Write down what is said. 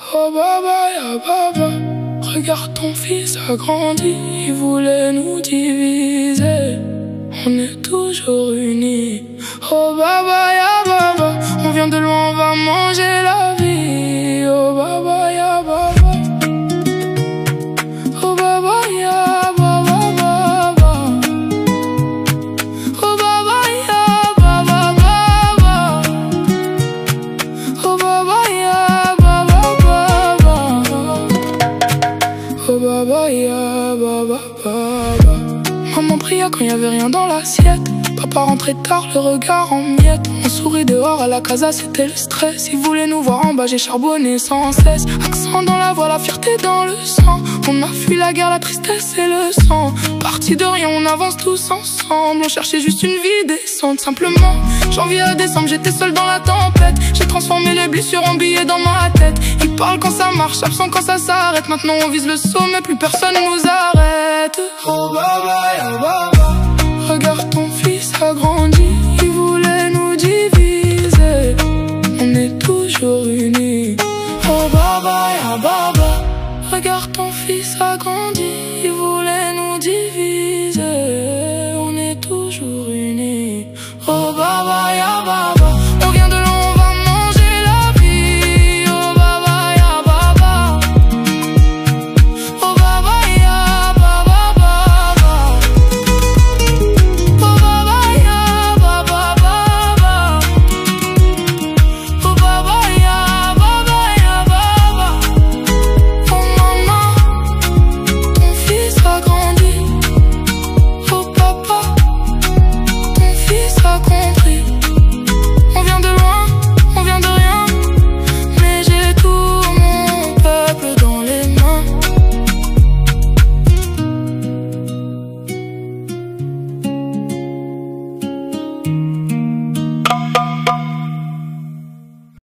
Oh baba, ya baba, regarde ton fils a grandi. Il voulait nous diviser, on est toujours unis. Oh baba, ya baba, on vient de loin, on va manger la vie. Oh baba, ya baba, oh baba, ya baba, baba. Oh baba, ya baba, baba. Oh baba, ya baba, baba. Oh baba, ya baba, baba. Maman pria quand y avait rien dans l'assiette. Papa rentrait tard, le regard en miettes. On sourit dehors à la casa, c'était le stress. Il voulait nous voir en bas, j'ai charbonné sans cesse. Accent dans la voix, la fierté dans le sang. On a fui la guerre, la tristesse et le sang. Parti de rien, on avance tous ensemble. On cherchait juste une vie décente, simplement. Janvier à décembre, j'étais seul dans la tempête. J'ai transformé les blessures en billets dans ma tête. Ils parlent quand ça marche, absent quand ça s'arrête. Maintenant on vise le sommet, plus personne nous arrête. Oh baba, ya baba, regarde ton fils a grandi. Il voulait nous diviser, on est toujours unis. Oh baba, ya baba, regarde ton fils a grandi. Il voulait